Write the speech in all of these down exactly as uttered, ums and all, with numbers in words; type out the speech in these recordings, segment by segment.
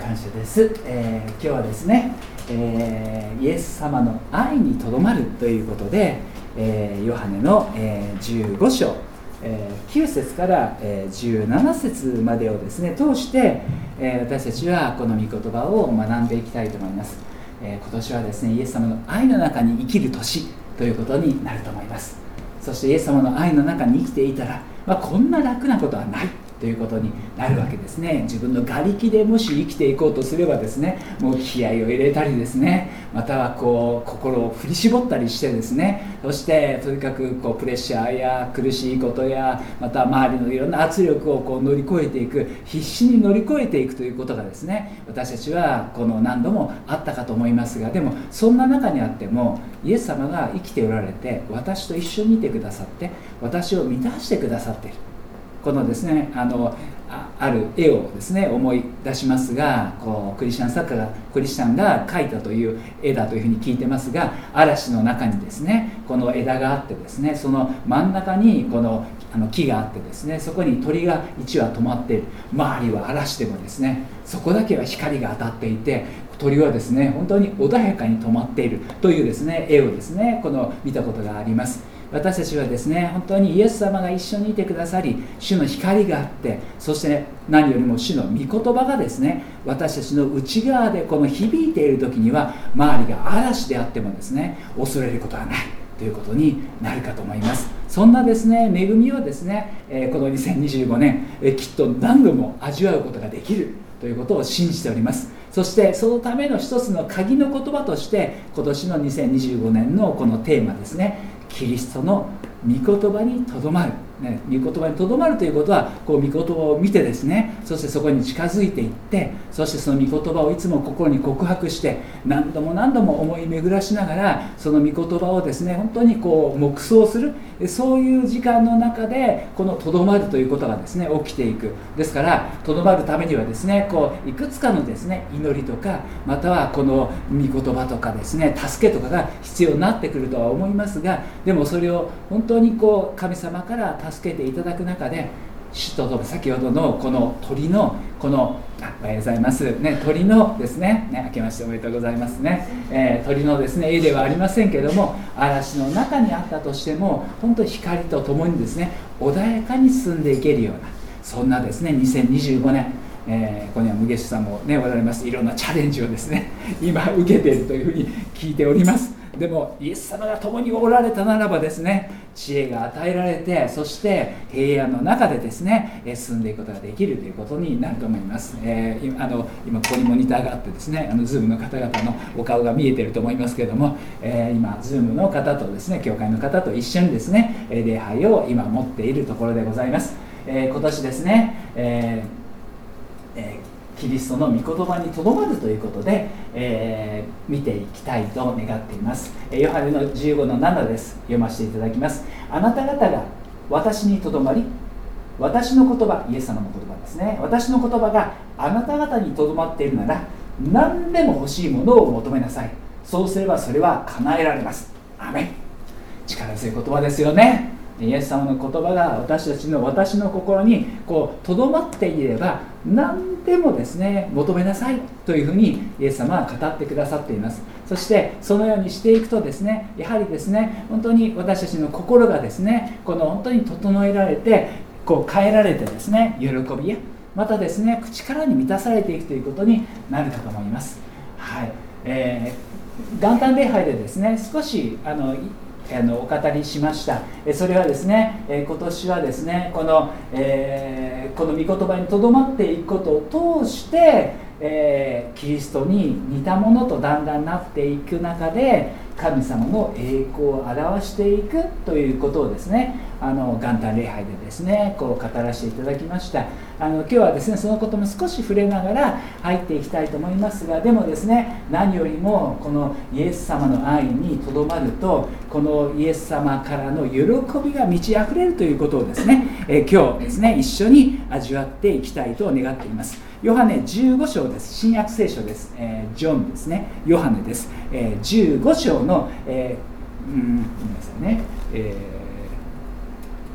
感謝です、えー、今日はですね、えー、イエス様の愛にとどまるということで、えー、ヨハネの、えー、じゅうご章、えー、きゅう節から、えー、じゅうなな節までをですね通して、えー、私たちはこの御言葉を学んでいきたいと思います、えー、今年はですねイエス様の愛の中に生きる年ということになると思います。そしてイエス様の愛の中に生きていたら、まあ、こんな楽なことはないということになるわけですね。自分の我力でもし生きていこうとすればですね、もう気合を入れたりですね、またはこう心を振り絞ったりしてですね、そしてとにかくこうプレッシャーや苦しいことや、また周りのいろんな圧力をこう乗り越えていく、必死に乗り越えていくということがですね、私たちはこの何度もあったかと思いますが、でもそんな中にあってもイエス様が生きておられて、私と一緒にいてくださって、私を満たしてくださっている。このですね あの あ, ある絵をですね思い出しますが、こうクリスチャン作家がクリスチャンが描いたという絵だというふうに聞いてますが、嵐の中にですねこの枝があってですね、その真ん中にこのあの木があってですね、そこに鳥がいち羽止まっている。周りは嵐でもですね、そこだけは光が当たっていて、鳥はですね本当に穏やかに止まっているというですね絵をですねこの見たことがあります。私たちはですね本当にイエス様が一緒にいてくださり、主の光があって、そして何よりも主の御言葉がですね私たちの内側でこの響いている時には、周りが嵐であってもですね恐れることはないということになるかと思います。そんなですね恵みをですね、えー、このにせんにじゅうごねん、えー、きっと何度も味わうことができるということを信じております。そしてそのための一つの鍵の言葉として、今年のにせんにじゅうごねんのこのテーマですね、キリストの御言葉にとどまる、ね、御言葉にとどまるということは、こう御言葉を見てですね、そしてそこに近づいていって、そしてその御言葉をいつも心に告白して、何度も何度も思い巡らしながら、その御言葉をですね本当にこう黙想する、そういう時間の中でこのとどまるということがですね起きていく。ですからとどまるためにはですね、こういくつかのですね祈りとか、またはこの御言葉とかですね助けとかが必要になってくるとは思いますが、でもそれを本当にこう神様から助けていただく中で、主と先ほどのこの鳥のこのあおはようございますね、鳥のですね、ね、明けましておめでとうございますね、えー、鳥のですね絵ではありませんけれども、嵐の中にあったとしても本当に光とともにですね穏やかに進んでいけるような、そんなですねにせんにじゅうごねん、えー、ここには無月さんもねおられます。いろんなチャレンジをですね今受けているというふうに聞いております。でもイエス様が共におられたならばですね、知恵が与えられて、そして平安の中でですね進んでいくことができるということになると思います。えー、今あの今ここにモニターがあってですね、あのズームの方々のお顔が見えていると思いますけれども、えー、今ズームの方とですね教会の方と一緒にですね礼拝を今持っているところでございます。えー、今年ですね、えーえーキリストの御言葉にとどまるということで、えー、見ていきたいと願っています。ヨハネのじゅうごのななです。読ませていただきます。あなた方が私にとどまり、私の言葉、イエス様の言葉ですね、私の言葉があなた方にとどまっているなら、何でも欲しいものを求めなさい。そうすればそれは叶えられます。アメン。力強い言葉ですよね。イエス様の言葉が私たちの私の心にこうとどまっていれば、何でもですね求めなさいというふうにイエス様は語ってくださっています。そしてそのようにしていくとですね、やはりですね本当に私たちの心がですねこの本当に整えられて、こう変えられてですね喜びやまたですね力に満たされていくということになるかと思います。はい、えー、元旦礼拝でですね少しあのあのお語りしました。それはですね、今年はですねこの、えー、この御言葉にとどまっていくことを通して、えー、キリストに似たものとだんだんなっていく中で、神様の栄光を表していくということをですね、あの元旦礼拝でですねこう語らせていただきました。あの今日はですねそのことも少し触れながら入っていきたいと思いますが、でもですね何よりもこのイエス様の愛にとどまると、このイエス様からの喜びが満ち溢れるということをですね、えー、今日ですね一緒に味わっていきたいと願っています。ヨハネじゅうご章です。新約聖書です。えー、ジョンですね。ヨハネです。えー、じゅうご章の、えー、うんごめんなさいね、えー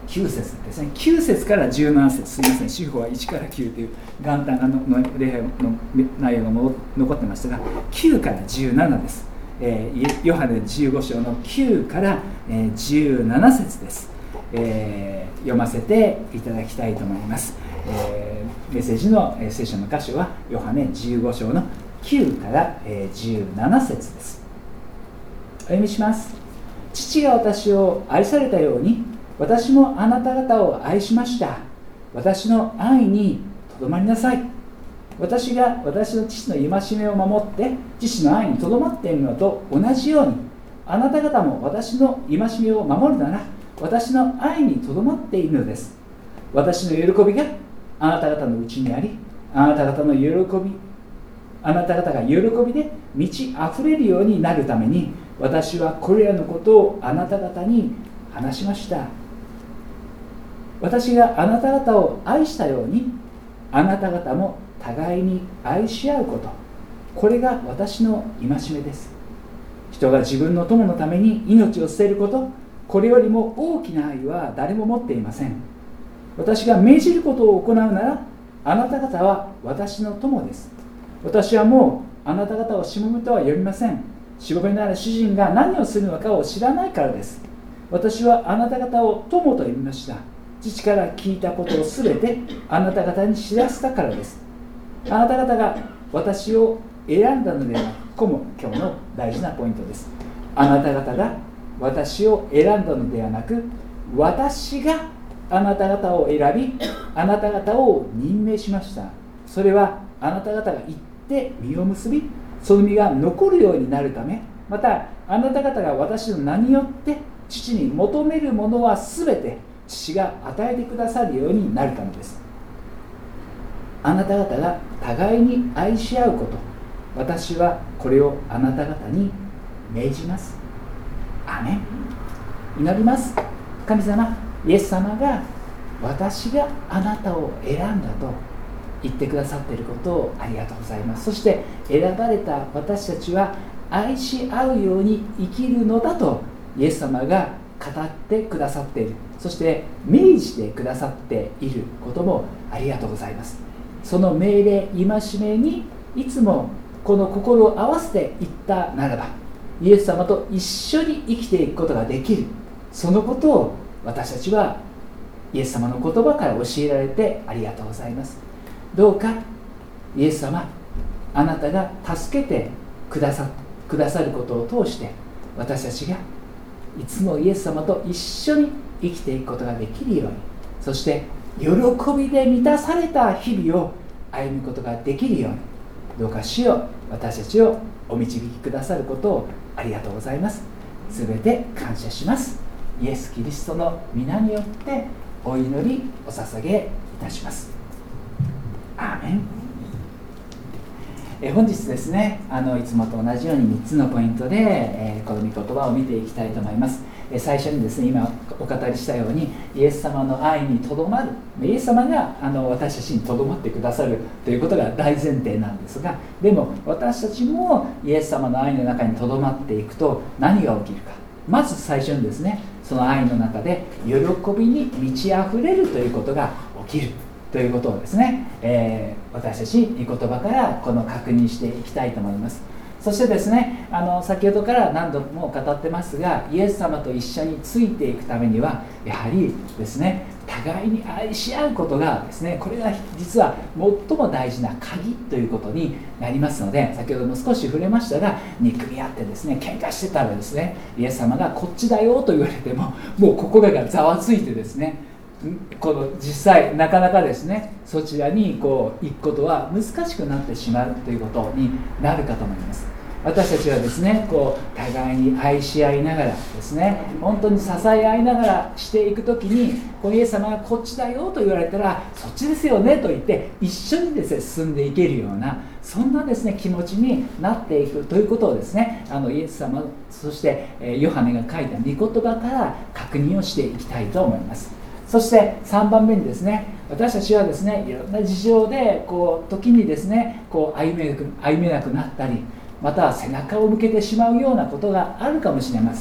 きゅう節ですね。きゅう節からじゅうなな節、すみません、司法はいちからきゅうという元旦の礼拝の内容が残ってましたが、きゅうからじゅうななです。えー、ヨハネじゅうご章のきゅうから、えー、じゅうなな節です、えー、読ませていただきたいと思います。えー、メッセージの、えー、聖書の箇所はヨハネじゅうご章のきゅうから、えー、じゅうなな節です。お読みします。父が私を愛されたように私もあなた方を愛しました。私の愛にとどまりなさい。私が私の父の戒めを守って父の愛にとどまっているのと同じように、あなた方も私の戒めを守るなら私の愛にとどまっているのです。私の喜びがあなた方のうちにあり、あなた方の喜びあなた方が喜びで満ち溢れるようになるために、私はこれらのことをあなた方に話しました。私があなた方を愛したように、あなた方も互いに愛し合うこと、これが私の戒めです。人が自分の友のために命を捨てること、これよりも大きな愛は誰も持っていません。私が命じることを行うなら、あなた方は私の友です。私はもうあなた方をしもべとは呼びません。しもべなら主人が何をするのかを知らないからです。私はあなた方を友と呼びました。父から聞いたことをすべてあなた方に知らせたからです。あなた方が私を選んだのではなく、ここも今日の大事なポイントです。あなた方が私を選んだのではなく、私があなた方を選び、あなた方を任命しました。それはあなた方が行って実を結び、その実が残るようになるため、またあなた方が私の名によって父に求めるものはすべて父が与えてくださるようになるためです。あなた方が互いに愛し合うこと、私はこれをあなた方に命じます。アメン。祈ります。神様、イエス様が私があなたを選んだと言ってくださっていることをありがとうございます。そして選ばれた私たちは愛し合うように生きるのだとイエス様が語ってくださっている、そして命じてくださっていることもありがとうございます。その命令戒めにいつもこの心を合わせていったならば、イエス様と一緒に生きていくことができる、そのことを私たちはイエス様の言葉から教えられてありがとうございます。どうかイエス様、あなたが助けてくださ、くださることを通して、私たちがいつもイエス様と一緒に生きていくことができるように、そして喜びで満たされた日々を歩むことができるように、どうか主よ、私たちをお導きくださることをありがとうございます。すべて感謝します。イエス・キリストの皆によってお祈りお捧げいたします。アーメン。え本日ですね、あのいつもと同じようにみっつのポイントで、えー、この御言葉を見ていきたいと思います。え最初にですね、今お語りしたように、イエス様の愛にとどまる、イエス様があの私たちにとどまってくださるということが大前提なんですが、でも私たちもイエス様の愛の中にとどまっていくと何が起きるか。まず最初にですね、その愛の中で喜びに満ち溢れるということが起きるということをですね、えー、私たち御言葉からこの確認していきたいと思います。そしてですね、あの先ほどから何度も語ってますが、イエス様と一緒についていくためにはやはりですね、互いに愛し合うことがですね、これが実は最も大事な鍵ということになりますので、先ほども少し触れましたが、憎み合ってですね、喧嘩してたらですね、イエス様がこっちだよと言われてももう心がざわついてですね、この実際なかなかですね、そちらにこう行くことは難しくなってしまうということになるかと思います。私たちはですね、こう互いに愛し合いながらですね、本当に支え合いながらしていくときに、このイエス様がこっちだよと言われたら、そっちですよねと言って一緒にですね進んでいけるような、そんなですね気持ちになっていくということをですね、あのイエス様、そしてヨハネが書いた御言葉から確認をしていきたいと思います。そしてさんばんめにですね、私たちはですね、いろんな事情でこう時にですね、こう歩めなく、歩めなくなったり、または背中を向けてしまうようなことがあるかもしれません。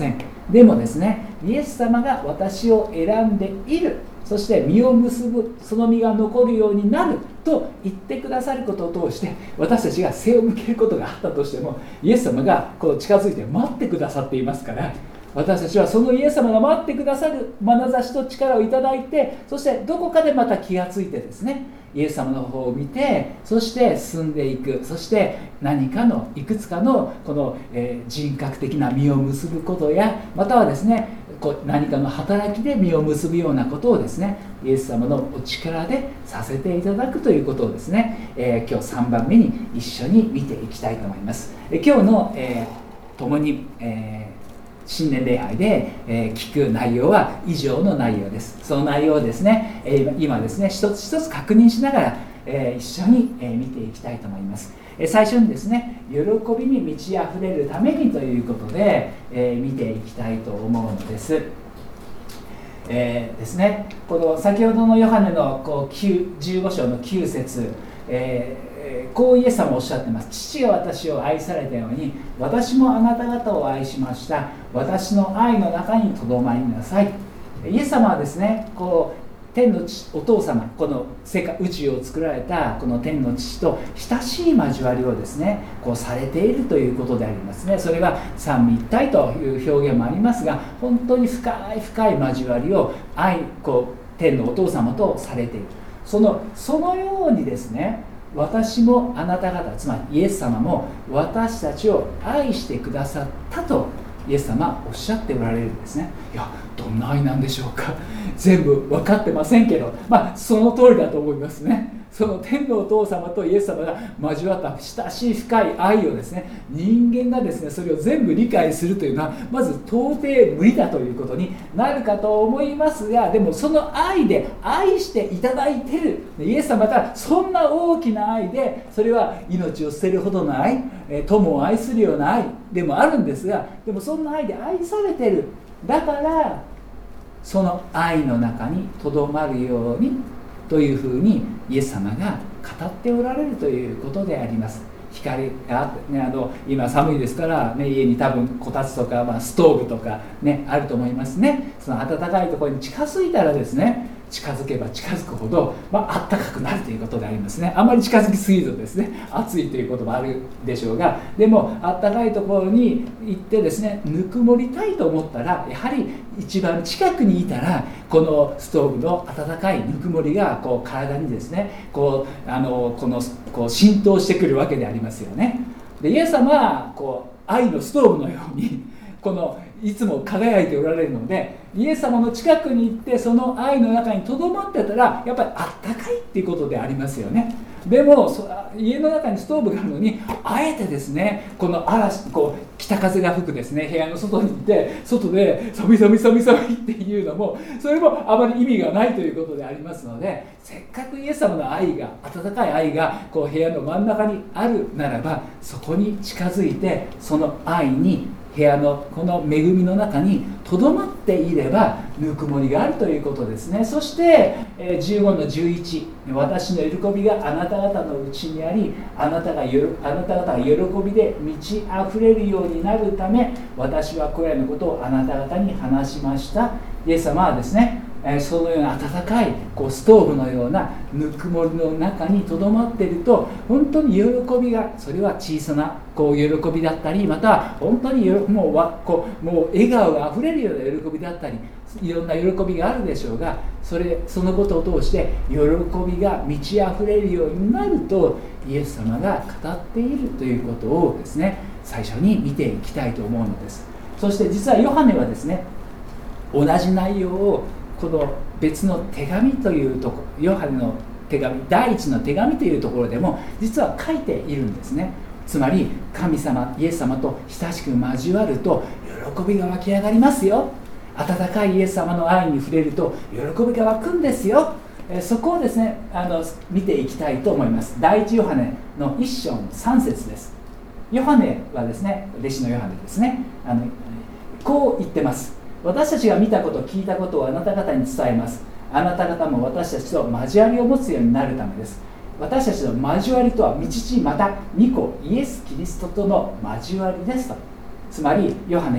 でもですね、イエス様が私を選んでいる、そして実を結ぶ、その実が残るようになると言ってくださることを通して、私たちが背を向けることがあったとしても、イエス様がこう近づいて待ってくださっていますから、私たちはそのイエス様が待ってくださる眼差しと力をいただいて、そしてどこかでまた気がついてですね、イエス様の方を見て、そして進んでいく、そして何かのいくつかのこの、えー、人格的な実を結ぶことや、またはですね、こう何かの働きで実を結ぶようなことをですね、イエス様のお力でさせていただくということをですね、えー、今日さんばんめに一緒に見ていきたいと思います。えー、今日の、えー、共に、えー新年礼拝で、えー、聞く内容は以上の内容です。その内容をですね、えー、今ですね、一つ一つ確認しながら、えー、一緒に、えー、見ていきたいと思います。えー、最初にですね、喜びに満ち溢れるためにということで、えー、見ていきたいと思うのです。えー、ですね、この先ほどのヨハネのこうじゅうご章のきゅう節、えーこうイエス様おっしゃってます。父が私を愛されたように、私もあなた方を愛しました。私の愛の中にとどまりなさい。イエス様はですね、こう天の父、お父様、この世界宇宙を作られたこの天の父と親しい交わりをですね、こうされているということでありますね。それが三位一体という表現もありますが、本当に深い深い交わりを愛、こう天のお父様とされている。そのそのようにですね、私もあなた方、つまりイエス様も私たちを愛してくださったとイエス様はおっしゃっておられるんですね。いや、どんな愛なんでしょうか。全部分かってませんけど、まあその通りだと思いますね。その天のお父様とイエス様が交わった親しい深い愛をですね、人間がですねそれを全部理解するというのはまず到底無理だということになるかと思いますが、でもその愛で愛していただいているイエス様がそんな大きな愛で、それは命を捨てるほどの愛、友を愛するような愛でもあるんですが、でもそんな愛で愛されている。だからその愛の中にとどまるようにというふうにイエス様が語っておられるということであります。光があって、ね、あの今寒いですから、ね、家に多分こたつとか、まあ、ストーブとか、ね、あると思いますね。その暖かいところに近づいたらですね、近づけば近づくほど、まあったかくなるということでありますね。あまり近づきすぎるとですね、暑いということもあるでしょうが、でもあったかいところに行ってですね、ぬくもりたいと思ったら、やはり一番近くにいたらこのストーブの温かいぬくもりがこう体にですね、こうあのこのこう浸透してくるわけでありますよね。でイエス様はこう愛のストーブのようにこのいつも輝いておられるので、イエス様の近くに行ってその愛の中にとどまってたらやっぱりあったかいっていうことでありますよね。でも家の中にストーブがあるのに、あえてですね、この嵐、こう北風が吹くですね部屋の外に行って外で寒い寒い寒い寒いっていうのも、それもあまり意味がないということでありますので、せっかくイエス様の愛が、温かい愛がこう部屋の真ん中にあるならば、そこに近づいてその愛に部屋のこの恵みの中にとどまっていればぬくもりがあるということですね。そしてじゅうごのじゅういち、私の喜びがあなた方のうちにあり、あなたがよあなた方が喜びで満ち溢れるようになるため、私はこれらのことをあなた方に話しました。イエス様はですね、そのような温かいこうストーブのようなぬくもりの中にとどまっていると、本当に喜びが、それは小さなこう喜びだったり、または本当にもうわこうもう笑顔があふれるような喜びだったり、いろんな喜びがあるでしょうが、それそのことを通して喜びが満ち溢れるようになると、イエス様が語っているということをですね、最初に見ていきたいと思うのです。そして実はヨハネはですね、同じ内容をこの別の手紙というところ、ヨハネの手紙、第一の手紙というところでも実は書いているんですね。つまり神様、イエス様と親しく交わると喜びが湧き上がりますよ。温かいイエス様の愛に触れると喜びが湧くんですよ。えそこをですね、あの見ていきたいと思います。第一ヨハネの一章の三節です。ヨハネはですね、弟子のヨハネですね、あのこう言ってます。私たちが見たこと、聞いたことをあなた方に伝えます。あなた方も私たちと交わりを持つようになるためです。私たちの交わりとは、御父また御子イエス・キリストとの交わりですと。つまりヨハネは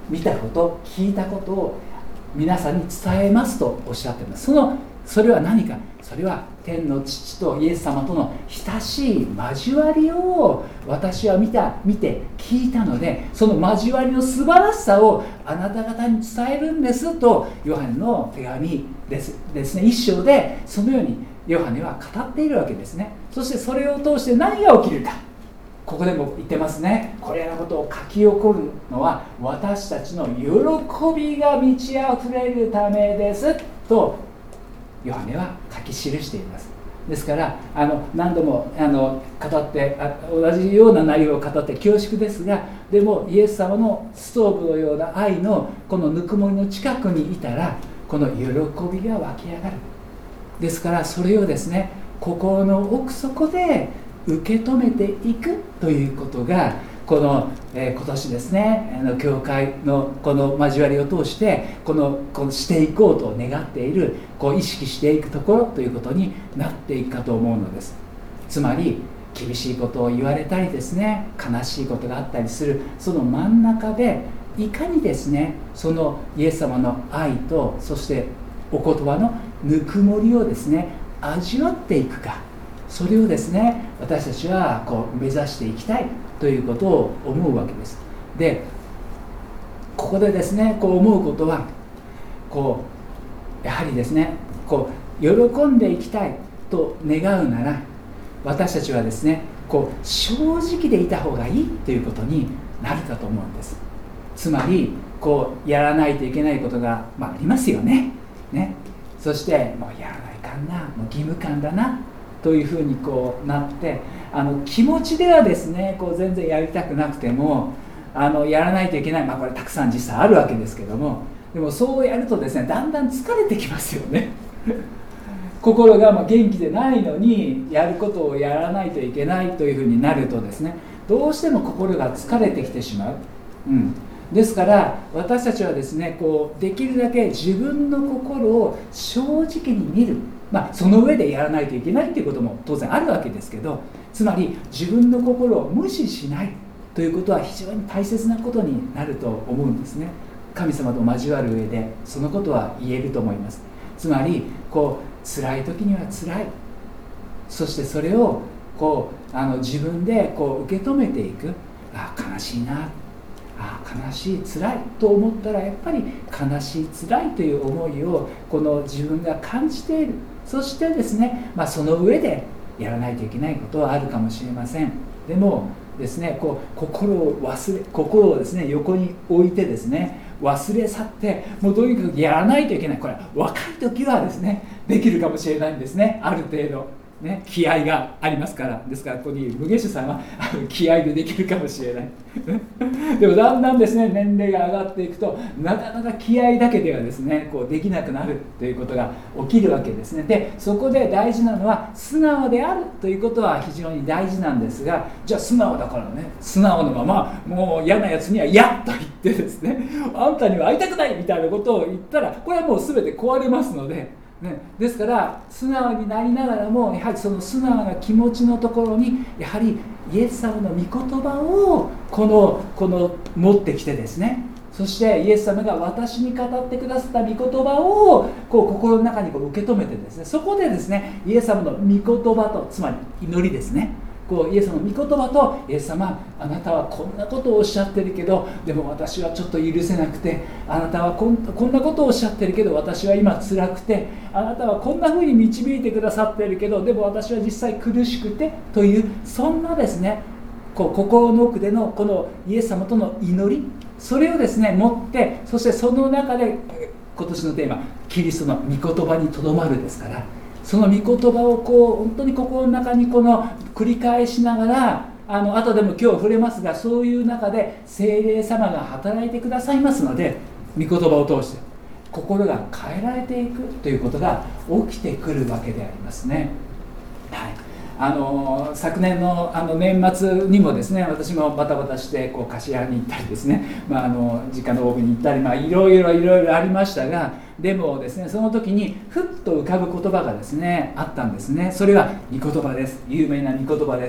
見たこと聞いたことを皆さんに伝えますとおっしゃっています。そのそれは何か、それは天の父とイエス様との親しい交わりを私は見た見て聞いたので、その交わりの素晴らしさをあなた方に伝えるんですと、ヨハネの手紙ですですね、一章でそのようにヨハネは語っているわけですね。そしてそれを通して何が起きるか、ここでも言ってますね。これらのことを書き起こるのは私たちの喜びが満ち溢れるためですとヨハネは書き記しています。ですからあの何度もあの語ってあ同じような内容を語って恐縮ですが、でもイエス様のストーブのような愛のこのぬくもりの近くにいたら、この喜びが湧き上がる。ですからそれをですね、心の奥底で受け止めていくということがこの、えー、今年ですね、あの教会のこの交わりを通してこのこのしていこうと願っている、こう意識していくところということになっていくかと思うのです。つまり厳しいことを言われたりですね、悲しいことがあったりするその真ん中でいかにですね、そのイエス様の愛とそしてお言葉のぬくもりをですね味わっていくか、それをですね私たちはこう目指していきたいということを思うわけです。でここでですねこう思うことは、こうやはりですねこう喜んでいきたいと願うなら、私たちはですねこう正直でいた方がいいということになるかと思うんです。つまりこうやらないといけないことが、まあ、ありますよね。ね、そしてもうやらないかんな、もう義務感だなというふうにこうなって、あの気持ちではですねこう全然やりたくなくてもあのやらないといけない、まあこれたくさん実際あるわけですけども、でもそうやるとですねだんだん疲れてきますよね心がまあ元気でないのにやることをやらないといけないというふうになるとですね、どうしても心が疲れてきてしまう、うん、ですから私たちはですねこうできるだけ自分の心を正直に見る、まあ、その上でやらないといけないということも当然あるわけですけど、つまり自分の心を無視しないということは非常に大切なことになると思うんですね。神様と交わる上でそのことは言えると思います。つまりこう辛い時には辛い、そしてそれをこうあの自分でこう受け止めていく。ああ悲しいな、ああ悲しい辛いと思ったらやっぱり悲しい辛いという思いをこの自分が感じている。そしてですね、まあ、その上でやらないといけないことはあるかもしれません。でもですねこう心を忘れ心をですね横に置いてですね忘れ去ってもうとにかくやらないといけない。これは若い時はですねできるかもしれないんですね、ある程度ね、気合がありますから。ですからここに無下手さんは気合でできるかもしれないでもだんだんですね年齢が上がっていくとなかなか気合だけではですねこうできなくなるということが起きるわけですね。でそこで大事なのは素直であるということは非常に大事なんですが、じゃあ素直だからね素直のままもう嫌なやつには嫌と言ってですねあんたには会いたくないみたいなことを言ったらこれはもう全て壊れますのでね、ですから素直になりながらもやはりその素直な気持ちのところにやはりイエス様の御言葉をこのこの持ってきてですね、そしてイエス様が私に語ってくださった御言葉をこう心の中にこう受け止めてですね、そこでですねイエス様の御言葉と、つまり祈りですね、こうイエス様の御言葉と、イエス様あなたはこんなことをおっしゃってるけどでも私はちょっと許せなくて、あなたはこん、こんなことをおっしゃってるけど私は今辛くて、あなたはこんな風に導いてくださってるけどでも私は実際苦しくてという、そんなですねこう心の奥でのこのイエス様との祈り、それをですね持って、そしてその中で今年のテーマキリストの御言葉にとどまるですから、その御言葉をこう本当に心の中にこの繰り返しながら、あの後でも今日触れますが、そういう中で聖霊様が働いてくださいますので、御言葉を通して心が変えられていくということが起きてくるわけでありますね。はい、あの昨年 の, あの年末にもですね私もバタバタしてこう柏に行ったりですね、まあ、あの実家の オーブイ に行ったり、まあ、いろいろいろいろありましたが、でもですねその時にふっと浮かぶ言葉がですねあったんですね。それは御言葉です。有名な御言葉です。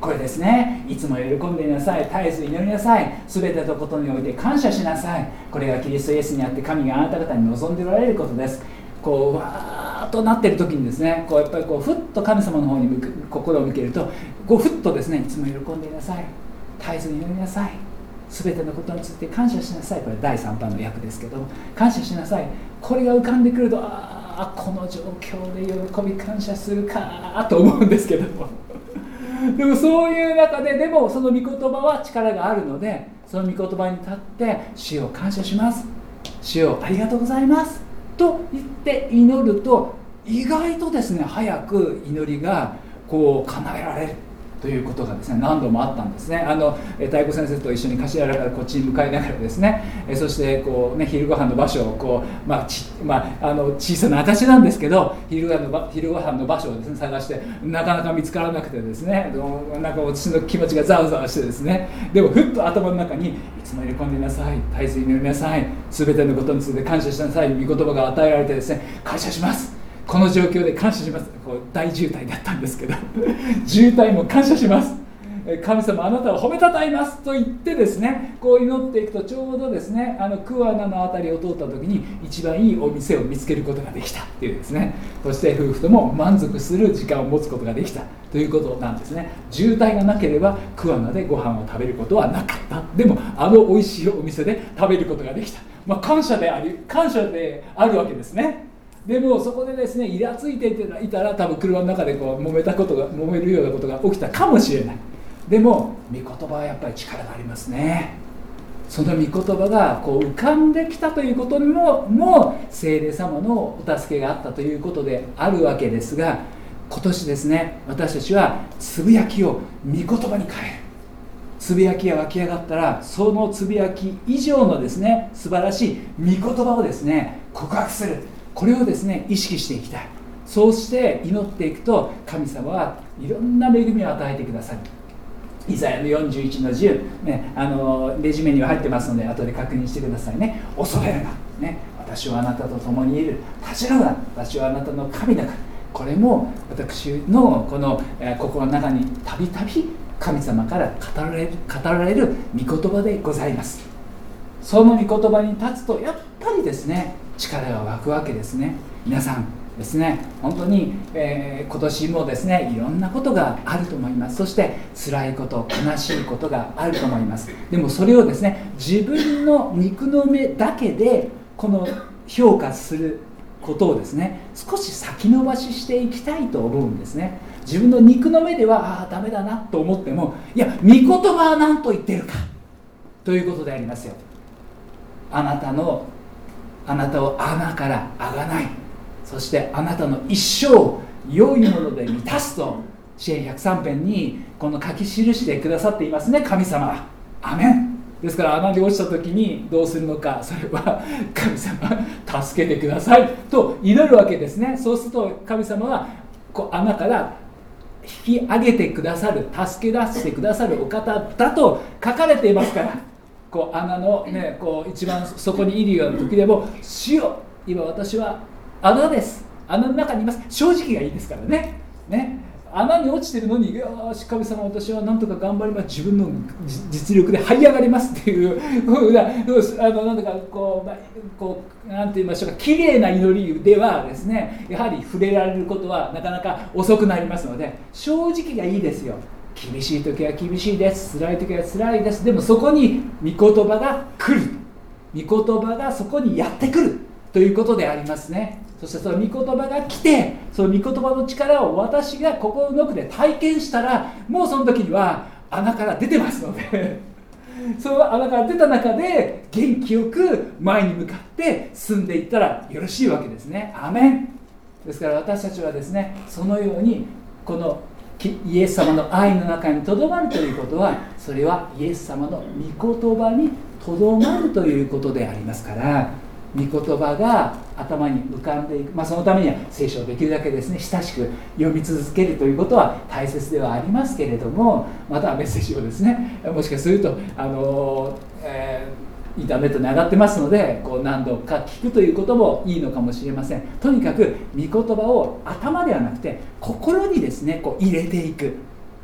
これですね。いつも喜んでいなさい、絶えず祈りなさい、すべてのことにおいて感謝しなさい。これがキリストイエスにあって神があなた方に望んでおられることです。こうわーっとなっている時にですね、こうやっぱりこうふっと神様の方に向く心を向けると、こうふっとですね、いつも喜んでいなさい、絶えず祈りなさい、すべてのことについて感謝しなさい。これだいさんばんの訳ですけど、感謝しなさい。これが浮かんでくると、ああこの状況で喜び感謝するかと思うんですけどもでもそういう中で、でもその御言葉は力があるので、その御言葉に立って主を感謝します、主をありがとうございますと言って祈ると、意外とですね早く祈りがこう叶えられるということがですね何度もあったんですね。あの太鼓先生と一緒に頭からこっちに向かいながらですね、えそしてこう、ね、昼ご飯の場所をこう、まあちまあ、あの小さな私なんですけど、昼ご飯の昼ご飯の場所をですね探してなかなか見つからなくてですね、なんか私の気持ちがざわざわしてですね、でもふっと頭の中にいつも喜んでなさい、絶えず祈りなさい、すべてのことについて感謝しなさい、御言葉が与えられてですね、感謝します、この状況で感謝します。こう大渋滞だったんですけど渋滞も感謝します、神様あなたを褒めたたえますと言ってですね、こう祈っていくと、ちょうどですねあの桑名の辺りを通った時に一番いいお店を見つけることができたっていうですね、そして夫婦とも満足する時間を持つことができたということなんですね。渋滞がなければ桑名でご飯を食べることはなかった。でもあの美味しいお店で食べることができた、まあ、感謝であり感謝であるわけですね。でもそこでですねイラついていたら、多分車の中でこう揉めたことが揉めるようなことが起きたかもしれない。でも御言葉はやっぱり力がありますね。その御言葉がこう浮かんできたということにもも聖霊様のお助けがあったということであるわけですが、今年ですね私たちはつぶやきを御言葉に変える。つぶやきが湧き上がったら、そのつぶやき以上のですね素晴らしい御言葉をですね告白する。これをですね意識していきたい。そうして祈っていくと、神様はいろんな恵みを与えてくださる。イザヤのよんじゅういちのじゅう、ね、あのレジュメには入ってますので後で確認してくださいね。恐れるな、ね、私はあなたと共にいる、立ち直るな、私はあなたの神だから。これも私のこの、えー、心の中にたびたび神様から語られる、語られる御言葉でございます。その御言葉に立つとやっぱりですね力が湧くわけですね。皆さんですね本当に、えー、今年もですねいろんなことがあると思います。そして辛いこと、悲しいことがあると思います。でもそれをですね自分の肉の目だけでこの評価することをですね少し先延ばししていきたいと思うんですね。自分の肉の目ではああダメだなと思っても、いや御言葉は何と言ってるかということでありますよ。あなたのあなたを穴からあがない、そしてあなたの一生を良いもので満たすと詩編ひゃくさん編にこの書き記してくださっていますね、神様は。アメン。ですから穴に落ちた時にどうするのか、それは神様助けてくださいと祈るわけですね。そうすると神様はこう穴から引き上げてくださる、助け出してくださるお方だと書かれていますから、こう穴の、ね、こう一番底にいるような時でも、主よ今私は穴です、穴の中にいます、正直がいいですからね。ね、穴に落ちてるのに、よし神様私はなんとか頑張ります、自分の実力で這い上がりますっていうふうな、あのなんとかこう、まあ、こうなんて言いましょうか、綺麗な祈りではですねやはり触れられることはなかなか遅くなりますので、正直がいいですよ。厳しい時は厳しいです、辛い時は辛いです。でもそこに御言葉が来る、御言葉がそこにやってくるということでありますね。そしてその御言葉が来て、その御言葉の力を私が心の奥で体験したら、もうその時には穴から出てますのでその穴から出た中で元気よく前に向かって進んでいったらよろしいわけですね。アメン。ですから私たちはですねそのようにこのイエス様の愛の中にとどまるということは、それはイエス様の御言葉にとどまるということでありますから、御言葉が頭に浮かんでいく、まあ、そのためには聖書をできるだけですね親しく読み続けるということは大切ではありますけれども、またはメッセージをですねもしかするとあの、えーインターネットに上がってますので、こう何度か聞くということもいいのかもしれません。とにかく御言葉を頭ではなくて心にですねこう入れていく、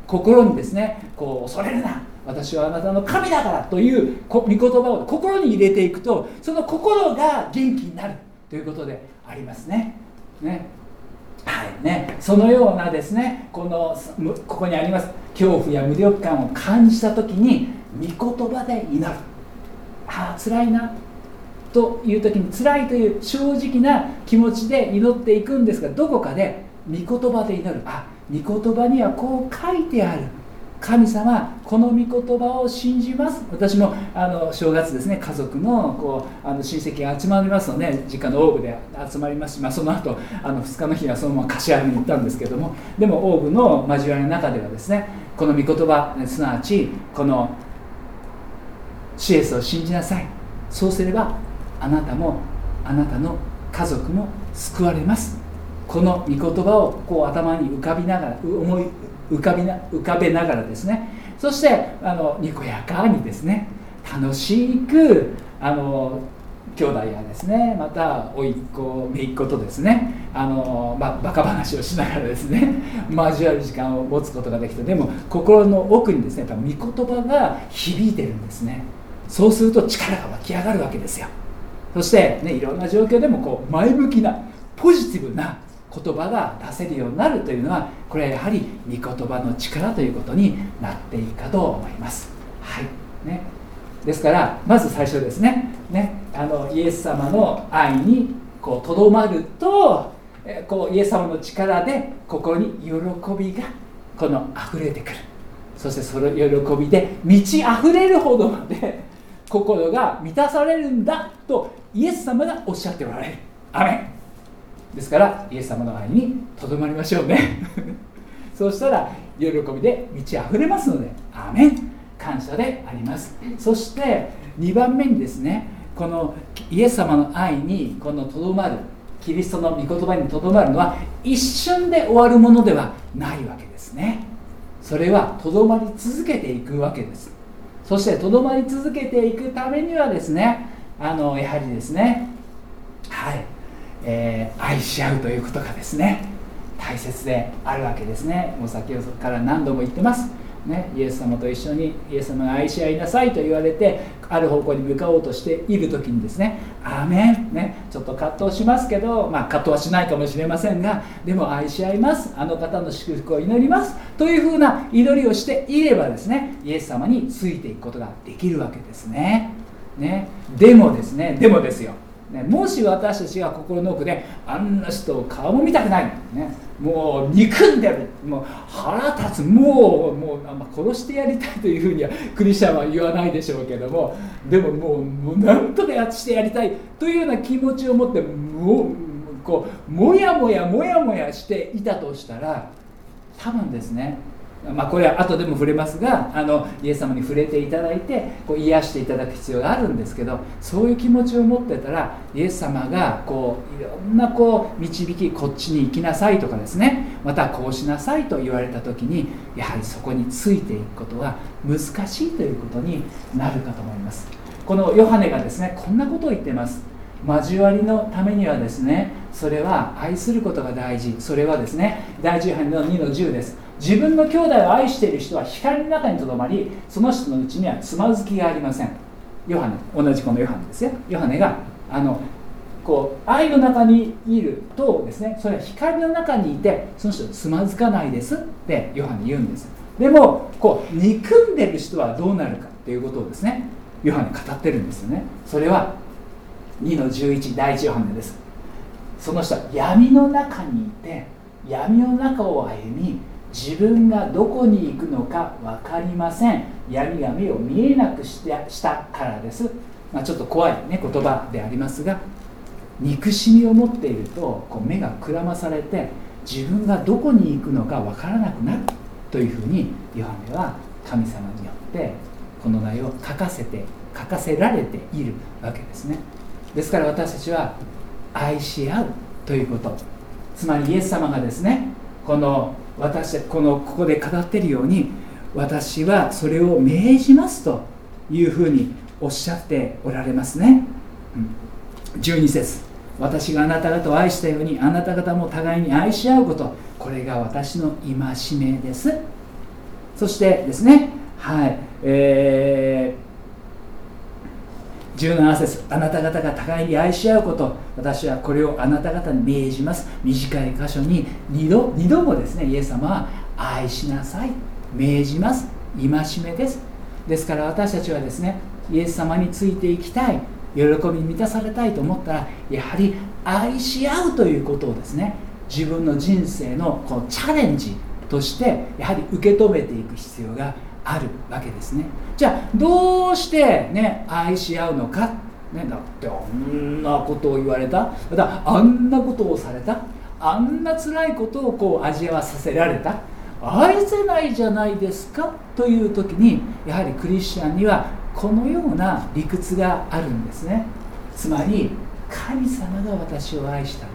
心にですねこう恐れるな私はあなたの神だからという御言葉を心に入れていくと、その心が元気になるということでありますね。ね、はいね、そのようなですねこのここにあります恐怖や無力感を感じた時に御言葉で祈る。ああ辛いなという時に辛いという正直な気持ちで祈っていくんですが、どこかで御言葉で祈る。あ、御言葉にはこう書いてある。神様この御言葉を信じます。私もあの正月ですね家族のこうあの親戚が集まりますので、実家のオーブで集まりますし、まあ、その後あのふつかの日はそのまま柏に行ったんですけども、でもオーブの交わりの中ではですねこの御言葉すなわちこの主イエスを信じなさい、そうすればあなたもあなたの家族も救われます。この御言葉をこう頭に浮かびながら思い浮かびな浮かべながらですね、そしてあのにこやかにですね楽しくあの兄弟やですねまた甥っ子姪っ子とですねあの、まあ、バカ話をしながらですね交わる時間を持つことができて、でも心の奥にですねやっぱ御言葉が響いてるんですね。そうすると力が湧き上がるわけですよ。そして、ね、いろんな状況でもこう前向きなポジティブな言葉が出せるようになるというのは、これはやはり御言葉の力ということになっているかと思います。はいね、ですからまず最初ですね、ねあのイエス様の愛にとどまると、えこうイエス様の力で心に喜びがこの溢れてくる。そしてその喜びで満ち溢れるほどまで心が満たされるんだとイエス様がおっしゃっておられる。アメンですからイエス様の愛にとどまりましょうねそうしたら喜びで満ち溢れますので、アーメン、感謝であります。そしてにばんめにですねこのイエス様の愛にこのとどまる、キリストの御言葉にとどまるのは一瞬で終わるものではないわけですね。それはとどまり続けていくわけです。そしてとどまり続けていくためにはですねあのやはりですねはい、えー、愛し合うということがですね大切であるわけですね。もう先ほどから何度も言ってますね、イエス様と一緒にイエス様が愛し合いなさいと言われてある方向に向かおうとしている時にですね、アーメン、ね、ちょっと葛藤しますけど、まあ葛藤はしないかもしれませんが、でも愛し合います、あの方の祝福を祈りますというふうな祈りをしていればですねイエス様についていくことができるわけですね。ね、でもですねでもですよね、もし私たちが心の奥であんな人を顔も見たくない、ね、もう憎んでる、もう腹立つ、もう、もう、まあ、殺してやりたいというふうにはクリスチャンは言わないでしょうけども、でももう、もうなんとかやしてやりたいというような気持ちを持ってもうこうもやもやもやもやしていたとしたら、多分ですね、まあ、これは後でも触れますが、あのイエス様に触れていただいてこう癒していただく必要があるんですけど、そういう気持ちを持ってたらイエス様がこういろんなこう導き、こっちに行きなさいとかですね、またこうしなさいと言われた時にやはりそこについていくことは難しいということになるかと思います。このヨハネがですねこんなことを言っています。交わりのためにはですねそれは愛することが大事。それはですね第十ヨハネのにのじゅうです。自分の兄弟を愛している人は光の中にとどまり、その人のうちにはつまずきがありません。ヨハネ、同じこのヨハネですよ。ヨハネがあのこう愛の中にいるとですね、それは光の中にいてその人はつまずかないですってヨハネ言うんです。でもこう憎んでる人はどうなるかっていうことをですねヨハネ語ってるんですよね。それはにのじゅういち第一ヨハネです。その人は闇の中にいて闇の中を歩み、自分がどこに行くのか分かりません。闇が目を見えなくしてしたからです。まあ、ちょっと怖い、ね、言葉でありますが、憎しみを持っているとこう目がくらまされて自分がどこに行くのか分からなくなるというふうにヨハネは神様によってこの内容を書かせて書かせられているわけですね。ですから私たちは愛し合うということ、つまりイエス様がですねこの私このここで語っているように、私はそれを命じますというふうにおっしゃっておられますね。うん、じゅうに節、私があなた方を愛したようにあなた方も互いに愛し合うこと、これが私の戒めです。 そしてですね、はい、えー、じゅうなな節、あなた方が互いに愛し合うこと、私はこれをあなた方に命じます。短い箇所に2度、2度もですね、イエス様は愛しなさい、命じます、戒めです。ですから私たちはですね、イエス様についていきたい、喜びに満たされたいと思ったら、やはり愛し合うということをですね、自分の人生のこのチャレンジとしてやはり受け止めていく必要があるわけですね。じゃあどうしてね愛し合うのか、ね、だってあんなことを言われた、またあんなことをされた、あんな辛いことをこう味わわさせられた、愛せないじゃないですかという時に、やはりクリスチャンにはこのような理屈があるんですね。つまり神様が私を愛したんだ、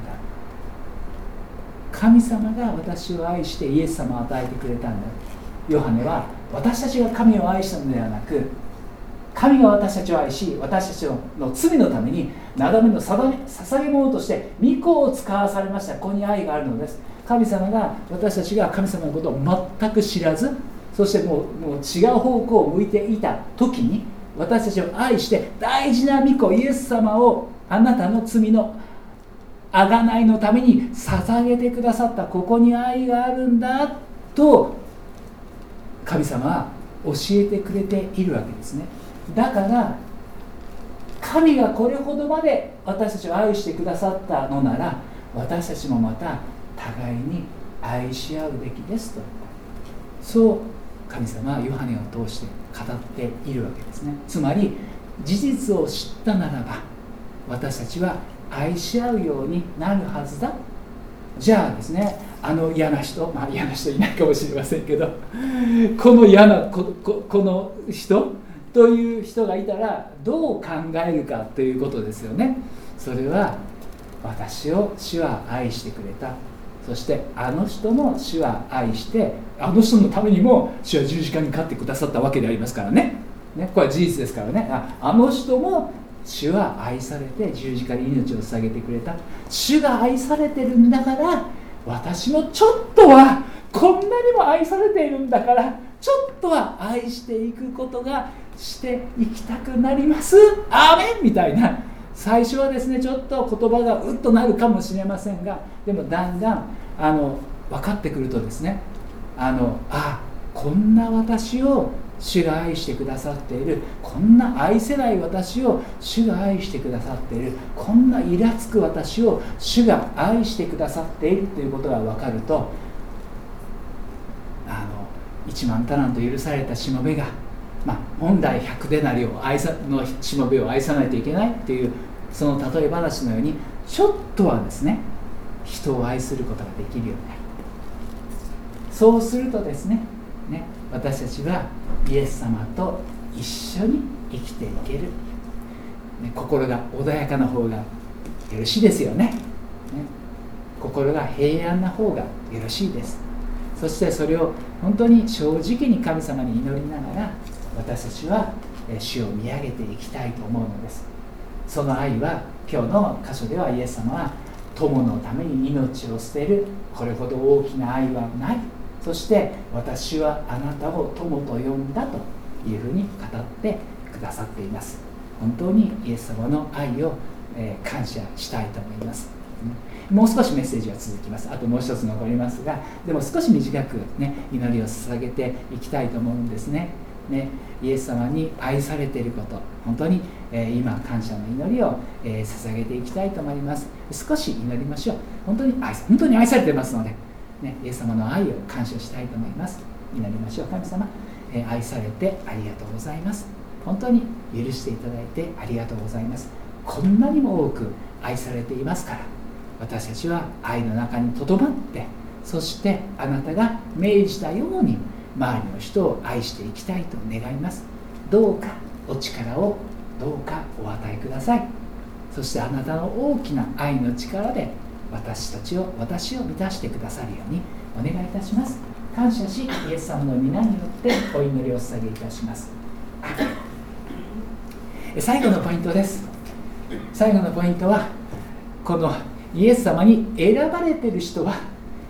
神様が私を愛してイエス様を与えてくれたんだ。ヨハネは私たちが神を愛したのではなく、神が私たちを愛し、私たちの罪のためになだめの捧げ物として御子を使わされました。ここに愛があるのです。神様が、私たちが神様のことを全く知らず、そしてもう、もう違う方向を向いていた時に、私たちを愛して大事な御子イエス様をあなたの罪の贖いのために捧げてくださった。ここに愛があるんだと神様は教えてくれているわけですね。だから神がこれほどまで私たちを愛してくださったのなら、私たちもまた互いに愛し合うべきですと、そう神様はヨハネを通して語っているわけですね。つまり事実を知ったならば私たちは愛し合うようになるはずだ。じゃあですね、あの嫌な人、まあ嫌な人いないかもしれませんけど、この嫌な こ, こ, この人という人がいたらどう考えるかということですよね。それは私を主は愛してくれた、そしてあの人も主は愛して、あの人のためにも主は十字架にかかってくださったわけでありますからね。ね、これは事実ですからね。 あ, あの人も主は愛されて十字架に命を捧げてくれた。主が愛されてるんだから、私もちょっとはこんなにも愛されているんだから、ちょっとは愛していくことがしていきたくなります。アーメンみたいな、最初はですねちょっと言葉がうっとなるかもしれませんが、でもだんだんあの分かってくるとですね、あのあこんな私を主が愛してくださっている、こんな愛せない私を主が愛してくださっている、こんなイラつく私を主が愛してくださっているということが分かると、あのいちまんタラント許されたしもべが、まあ、本来ひゃくデナリを愛さのしもべを愛さないといけないというその例え話のように、ちょっとはですね人を愛することができるようになる。そうするとですね、ね私たちはイエス様と一緒に生きていける、ね、心が穏やかな方がよろしいですよ ね, ね心が平安な方がよろしいです。そしてそれを本当に正直に神様に祈りながら、私たちは主を見上げていきたいと思うのです。その愛は今日の箇所ではイエス様は友のために命を捨てる、これほど大きな愛はない、そして私はあなたを友と呼んだというふうに語ってくださっています。本当にイエス様の愛を、えー、感謝したいと思います。もう少しメッセージは続きます。あともう一つ残りますが、でも少し短く、ね、祈りを捧げていきたいと思うんですね。ね、イエス様に愛されていること、本当に、えー、今感謝の祈りを、えー、捧げていきたいと思います。少し祈りましょう。本当に愛本当に愛されていますので、ね、イエス様の愛を感謝したいと思います。祈りましょう。神様、えー、愛されてありがとうございます。本当に許していただいてありがとうございます。こんなにも多く愛されていますから、私たちは愛の中にとどまって、そしてあなたが命じたように周りの人を愛していきたいと願います。どうかお力をどうかお与えください。そしてあなたの大きな愛の力で私たちを私を満たしてくださるようにお願いいたします。感謝し、イエス様の皆によってお祈りを捧げいたします。最後のポイントです。最後のポイントは、このイエス様に選ばれている人は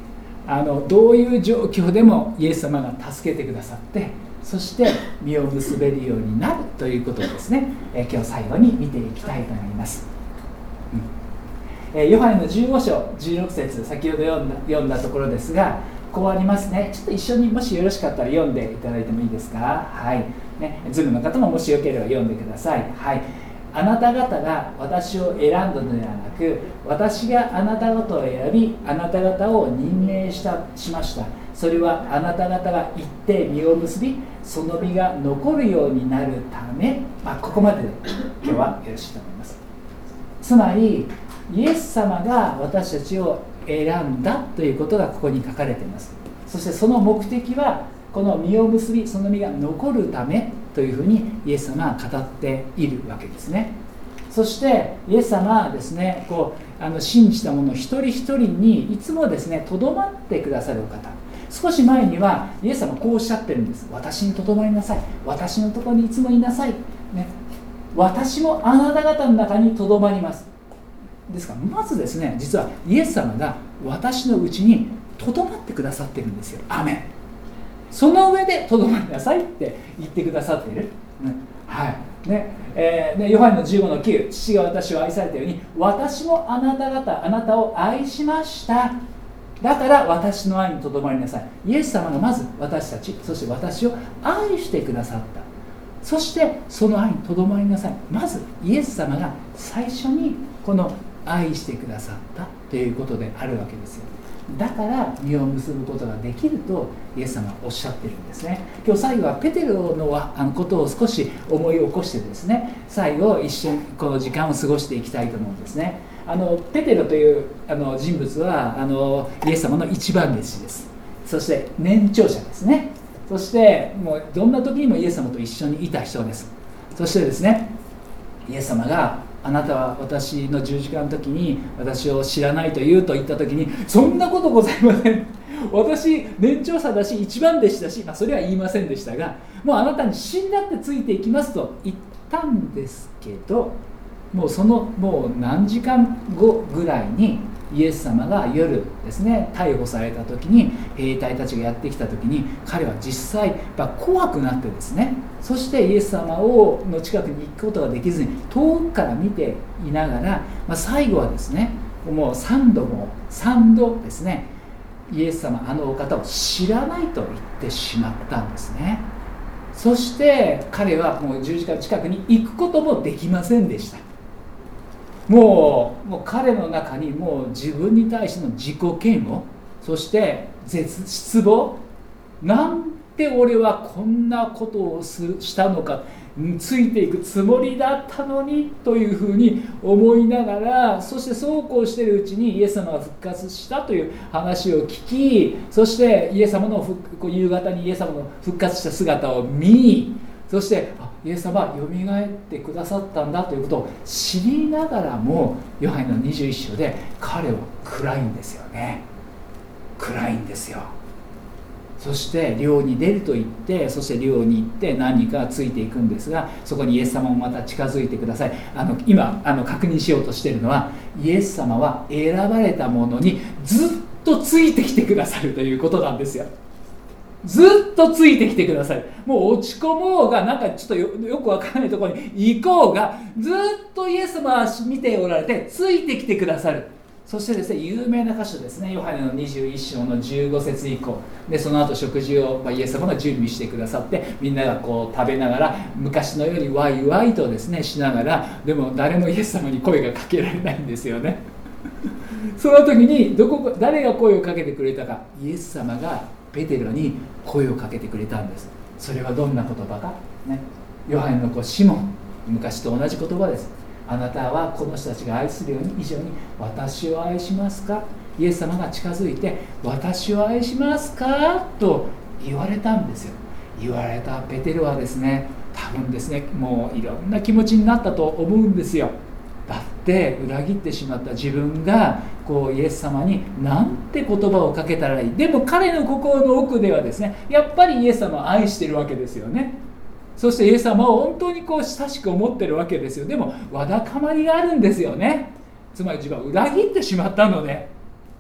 あのどういう状況でもイエス様が助けてくださって、そして実を結べるようになるということをですね、え今日最後に見ていきたいと思います、うんえヨハネのじゅうご章じゅうろく節、先ほど読んだ読んだところですが、こうありますね。ちょっと一緒にもしよろしかったら読んでいただいてもいいですか。はい、ね、ズームの方ももしよければ読んでください。はい、あなた方が私を選んだのではなく、私があなた方を選び、あなた方を任命したしました。それはあなた方が行って実を結び、その実が残るようになるため、まあ、ここまでで今日はよろしいと思います。つまりイエス様が私たちを選んだということがここに書かれています。そしてその目的は、この実を結び、その実が残るためというふうにイエス様は語っているわけですね。そしてイエス様はですね、こうあの信じた者一人一人にいつもですねとどまってくださるお方。少し前にはイエス様はこうおっしゃってるんです。私にとどまりなさい、私のところにいつもいなさい、ね、私もあなた方の中にとどまります。ですからまずですね、実はイエス様が私のうちにとどまってくださってるんですよ。アメン。その上でとどまりなさいって言ってくださっている、ね、はいねえー、ねヨハネのじゅうごのきゅう、父が私を愛されたように私もあなた方あなたを愛しました、だから私の愛にとどまりなさい。イエス様がまず私たち、そして私を愛してくださった。そしてその愛にとどまりなさい。まずイエス様が最初にこの愛してくださったということであるわけですよ。だから実を結ぶことができるとイエス様はおっしゃってるんですね。今日最後はペテロのあのことを少し思い起こしてですね、最後一緒にこの時間を過ごしていきたいと思うんですね。あのペテロというあの人物はあのイエス様の一番弟子です。そして年長者ですね。そしてもうどんな時にもイエス様と一緒にいた人です。そしてですね、イエス様があなたは私の十字架の時に私を知らないと言うと言った時に、そんなことございません、私年長者だし一番弟子だし、まあ、それは言いませんでしたが、もうあなたに信頼ってついていきますと言ったんですけど、もうそのもう何時間後ぐらいにイエス様が夜ですね逮捕された時に、兵隊たちがやってきた時に彼は実際やっぱ怖くなってですね、そしてイエス様をの近くに行くことができずに遠くから見ていながら、まあ、最後はですねもうさんどもさんどですねイエス様あのお方を知らないと言ってしまったんですね。そして彼はもう十字架の近くに行くこともできませんでした。もう、もう彼の中にもう自分に対しての自己嫌悪、そして絶失望、なんて俺はこんなことをするしたのか、ついていくつもりだったのにというふうに思いながら、そしてそうこうしているうちにイエス様が復活したという話を聞き、そしてイエス様の夕方にイエス様の復活した姿を見、そしてイエス様はよみがえってくださったんだということを知りながらも、ヨハネのにじゅういっ章で彼は暗いんですよね。暗いんですよ。そして寮に出ると言って、そして寮に行って何人かついていくんですが、そこにイエス様もまた近づいてください。あの今あの確認しようとしているのは、イエス様は選ばれた者にずっとついてきてくださるということなんですよ。ずっとついてきてください。もう落ち込もうが、なんかちょっと よ, よくわからないところに行こうが、ずっとイエス様は見ておられてついてきてくださる。そしてですね、有名な箇所ですね、ヨハネのにじゅういっ章のじゅうご節以降で、その後食事を、まあ、イエス様が準備してくださって、みんながこう食べながら昔のようにワイワイとですねしながら、でも誰もイエス様に声がかけられないんですよね。その時にどこ誰が声をかけてくれたか、イエス様がペテロに声をかけてくれたんです。それはどんな言葉か、ね、ヨハネの子シモン、昔と同じ言葉です。あなたはこの人たちが愛するように以上に私を愛しますか。イエス様が近づいて私を愛しますかと言われたんですよ。言われたペテロはですね、多分ですねもういろんな気持ちになったと思うんですよ。だって裏切ってしまった自分がこうイエス様になんて言葉をかけたらいい。でも彼の心の奥ではですね、やっぱりイエス様を愛してるわけですよね。そしてイエス様を本当にこう親しく思ってるわけですよ。でもわだかまりがあるんですよね。つまり自分は裏切ってしまったので、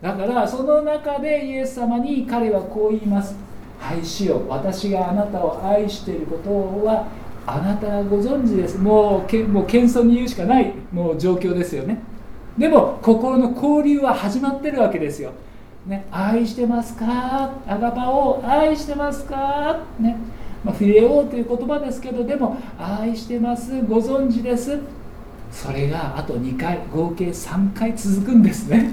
だからその中でイエス様に彼はこう言います。はい、主よ、私があなたを愛していることはあなたがご存知です。もうけもう謙遜に言うしかないもう状況ですよね。でも心の交流は始まってるわけですよ、ね、愛してますか、アガパを愛してますか、ね、まあ、フィレオという言葉ですけど、でも愛してます、ご存知です。それがあとにかい、合計さんかい続くんですね。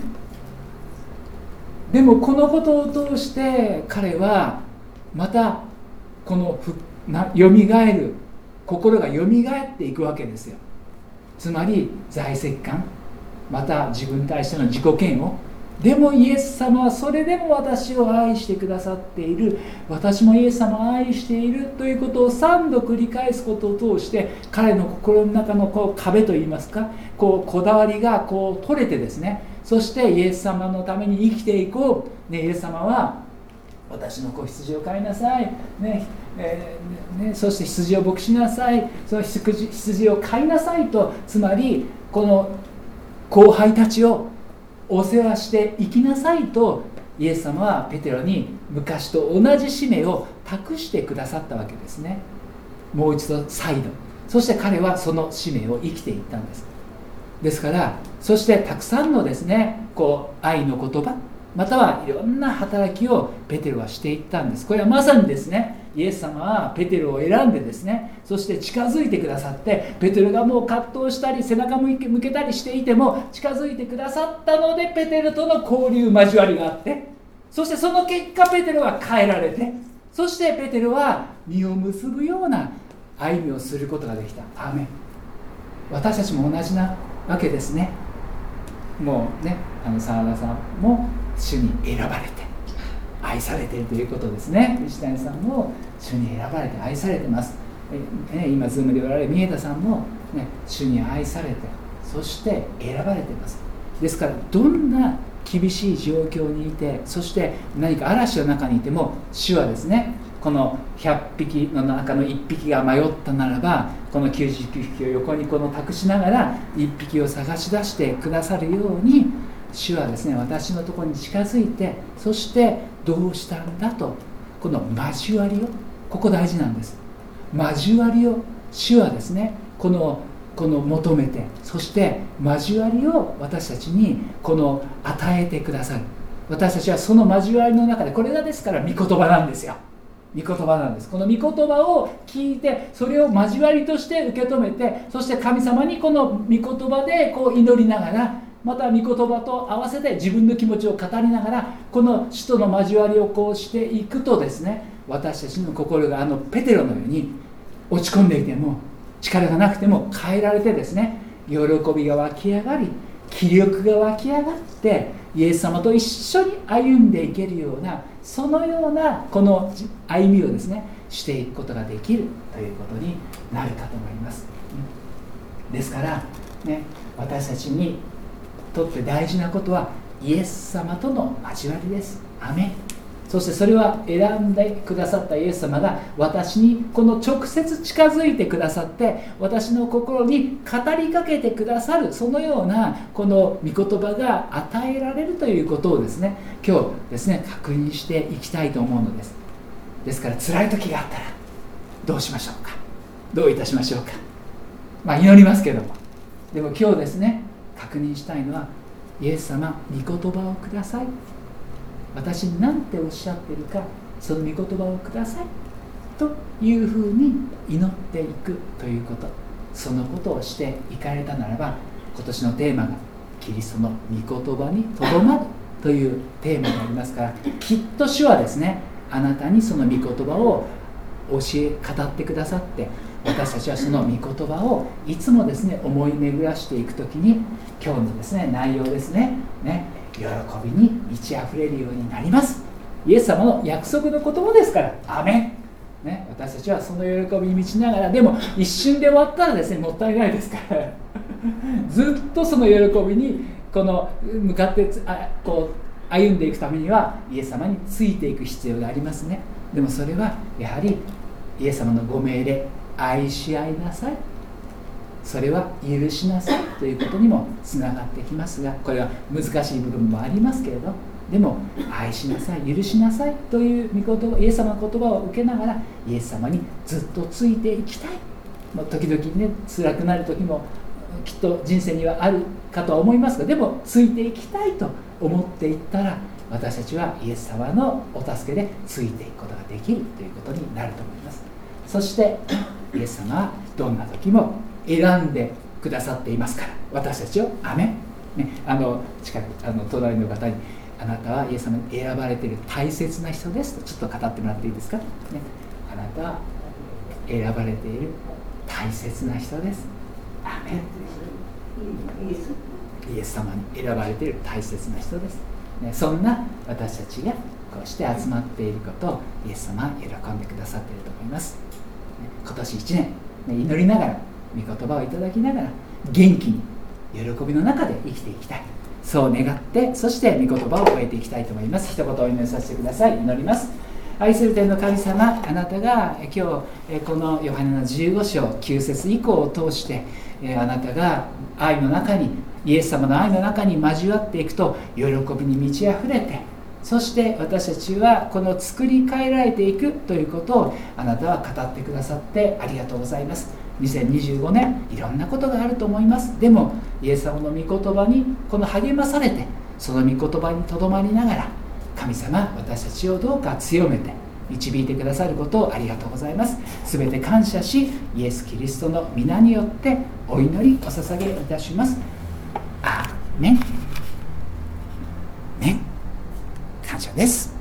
でもこのことを通して彼はまたこのふなよみがえる心がよみがえっていくわけですよ。つまり在籍感、また自分に対しての自己嫌悪。でもイエス様はそれでも私を愛してくださっている、私もイエス様を愛しているということをさんど繰り返すことを通して、彼の心の中のこう壁といいますか、こうこだわりがこう取れてですね、そしてイエス様のために生きていこう、ね、イエス様は私の子羊を飼いなさい、ねえーね、そして羊を牧しなさい、その羊、羊を飼いなさいと、つまりこの後輩たちをお世話していきなさいと、イエス様はペテロに昔と同じ使命を託してくださったわけですね。もう一度再度、そして彼はその使命を生きていったんです。ですから、そしてたくさんのですね、こう愛の言葉、またはいろんな働きをペテロはしていったんです。これはまさにですね、イエス様はペテロを選んでですね、そして近づいてくださって、ペテロがもう葛藤したり背中向け向けたりしていても近づいてくださったので、ペテロとの交流交わりがあって、そしてその結果ペテロは変えられて、そしてペテロは実を結ぶような歩みをすることができた。アーメン。私たちも同じなわけですね。もうね、あの澤田さんも主に選ばれて愛されているということですね。西谷さんも主に選ばれて愛されてます。え、ね、今ズームでおられる三枝さんも、ね、主に愛されて、そして選ばれています。ですからどんな厳しい状況にいて、そして何か嵐の中にいても、主はですね、このひゃっぴきの中のいっぴきが迷ったならば、このきゅうじゅうきゅうひきを横にこの託しながらいっぴきを探し出してくださるように、主はですね、私のところに近づいて、そしてどうしたんだと、この交わりを、ここ大事なんです。交わりを主はですね、このこの求めて、そして交わりを私たちにこの与えてくださる。私たちはその交わりの中で、これがですから御言葉なんですよ。御言葉なんです。この御言葉を聞いて、それを交わりとして受け止めて、そして神様にこの御言葉でこう祈りながら、また御言葉と合わせて自分の気持ちを語りながら、この主との交わりをこうしていくとですね、私たちの心があのペテロのように落ち込んでいても、力がなくても変えられてですね、喜びが湧き上がり、気力が湧き上がって、イエス様と一緒に歩んでいけるような、そのようなこの歩みをですね、していくことができるということになるかと思います。ですからね、私たちにとって大事なことはイエス様との交わりです。アメン。そしてそれは選んでくださったイエス様が私にこの直接近づいてくださって、私の心に語りかけてくださる、そのようなこの御言葉が与えられるということをですね、今日ですね、確認していきたいと思うのです。ですから辛い時があったらどうしましょうか。どういたしましょうか。まあ祈りますけども、でも今日ですね、確認したいのは、イエス様、御言葉をください。私に何ておっしゃっているか、その御言葉をくださいというふうに祈っていくということ、そのことをしていかれたならば、今年のテーマがキリストの御言葉にとどまるというテーマがありますから、きっと主はですね、あなたにその御言葉を教え語ってくださって、私たちはその御言葉をいつもですね、思い巡らしていくときに、今日のですね、内容ですね、ね、喜びに満ち溢れるようになります。イエス様の約束の言葉ですから、アメン、ね、私たちはその喜びに満ちながら、でも一瞬で終わったらですね、もったいないですからずっとその喜びにこの向かってあこう歩んでいくためには、イエス様についていく必要がありますね。でもそれはやはりイエス様のご命令、愛し合いなさい、 それは許しなさいということにもつながってきますが、これは難しい部分もありますけれど、でも愛しなさい、許しなさいという御言葉、イエス様の言葉を受けながらイエス様にずっとついていきたい。時々ね、辛くなる時もきっと人生にはあるかとは思いますが、でもついていきたいと思っていったら、私たちはイエス様のお助けでついていくことができるということになると思います。そしてイエス様はどんな時も選んでくださっていますから、私たちをアメン、ね、あの近くあの隣の方に、あなたはイエス様に選ばれている大切な人ですとちょっと語ってもらっていいですか、ね、あなたは選ばれている大切な人です。アメン。イエス様に選ばれている大切な人です、ね、そんな私たちがこうして集まっていることをイエス様は喜んでくださっていると思います。今年いちねん祈りながら、御言葉をいただきながら、元気に喜びの中で生きていきたい、そう願って、そして御言葉を終えていきたいと思います。一言お祈りさせてください。祈ります。愛する天の神様、あなたが今日このヨハネのじゅうご章きゅう節以降を通して、あなたが愛の中に、イエス様の愛の中に交わっていくと喜びに満ち溢れて、そして私たちはこの作り変えられていくということをあなたは語ってくださってありがとうございます。にせんにじゅうごねんいろんなことがあると思います。でもイエス様の御言葉にこの励まされて、その御言葉にとどまりながら、神様、私たちをどうか強めて導いてくださることをありがとうございます。すべて感謝し、イエス・キリストの皆によってお祈りお捧げいたします。アーメン。ね、感謝です。